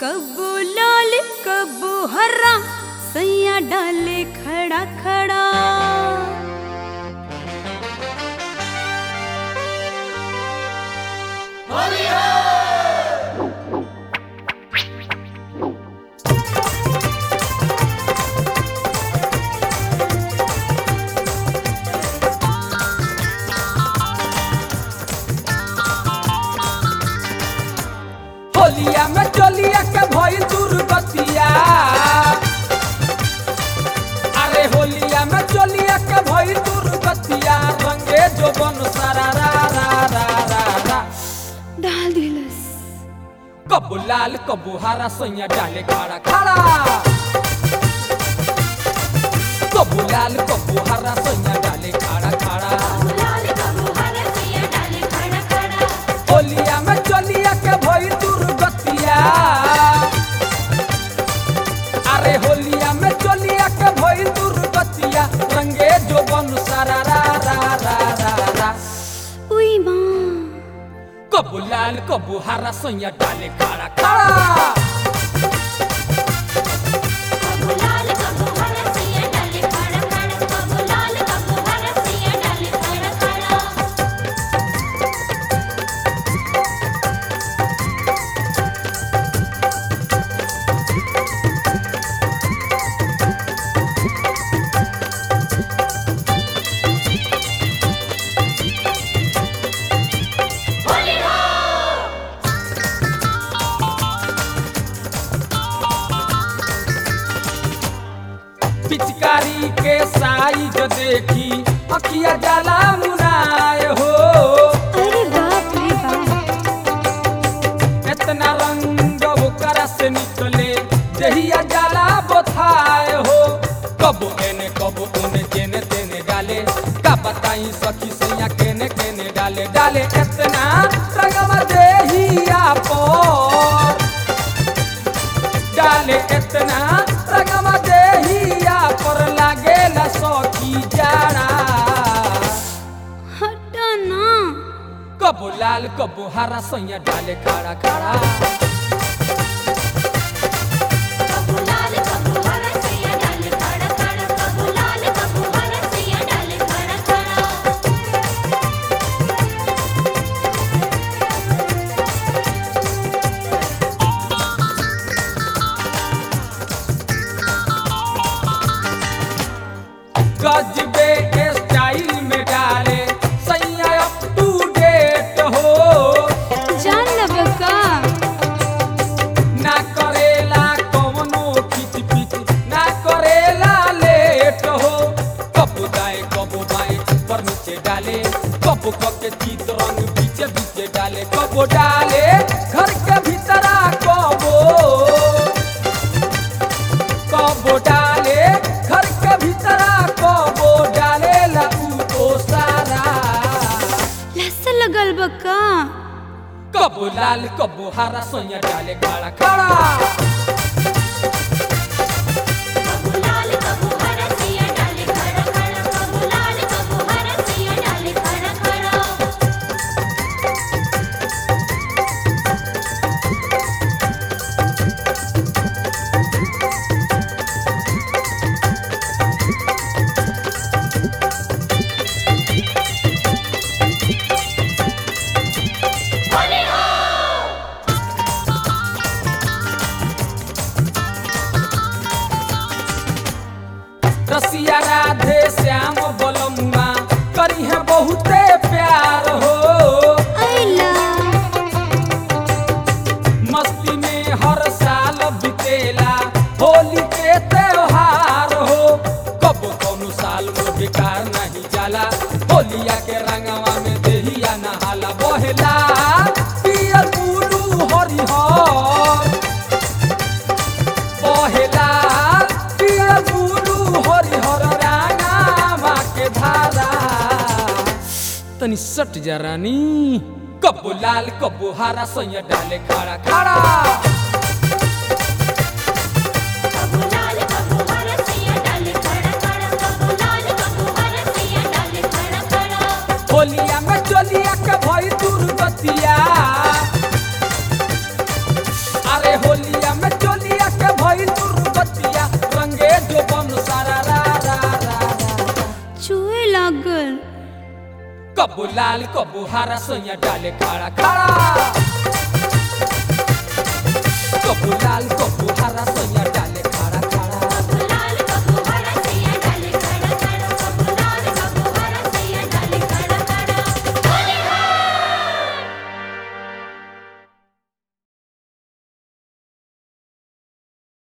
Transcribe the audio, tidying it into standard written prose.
कब्बू लाल कब्बू हरा सैया डाले खड़ा खड़ा। होलिया में चलिया के भइल दुर्गतिया, अरे होलिया में चलिया के भइल दुर्गतिया, रंगे जोबन सारा रा रा रा रा रा डाल दिलस। कब्बू लाल कब्बू हरा सैया डाले खड़ा खड़ा। कब्बू लाल कब्बू हरा सैया डाले खड़ा खड़ा। होलिया में चलिया के भइल दुर्गतिया, अरे होलिया में चलिया के भइल दुर्गतिया, रंगे जोबन सारा रा रा रा रा रा। उई माँ कब्बू लाल कब्बू हरा सैया डाले खड़ा खड़ा। पिचकारी के साइज देखी अखिया जाला मुनाए हो। अरे बाप रे बाप, इतना रंग ओकरा से निकले देहिया जाला बोथाए हो। कबो एने कबो ओने जेने तेने डाले, का बताई सखी सैया केने केने डाले डाले। इतना रंगवा देहिया पर डाले, इतना रंगवा देहिया पर लागेला सखी जाड़ा। हटा ना। कब्बू लाल कब्बू हरा सैया डाले खड़ा खड़ा। गजबे स्टाइल में डाले सैया अप टू डेट हो। जान लब का ना करेला कवनो खिच पिच, ना करेला लेट हो। कबू दाएं कबू बाएं ऊपर नीचे डाले, कबू के चित रंग बीचे बीचे डाले। कबू डाले घर के भीतरा, कबू डाले घर के भीतरा, कबू डाले ला ऊ सारा। लस लगल बका। कब्बू लाल कब्बू हरा सैया डाले खड़ा खड़ा। रसिया राधे श्याम बलमुआ करी है बहुते प्यार हो। अइला मस्ती में हर साल बितेला होली के त्योहार हो। कबो कौनो साल में बेकार नहीं जाला, होलिया के रंगवा में देहिया नहाला। बहेला पियर बुलू हरिहर, बहेला पियर बुलू हरिहर रांगावा के धारा। तनी सट जा रानी। कब्बू लाल कब्बू हरा सैया डाले खड़ा खड़ा। होलिया में चलिया के भइल दुर्गतिया, अरे होलिया लागल। कबो लाल कबो हरा सोया डाले खड़ा खड़ा। कबो लाल कबो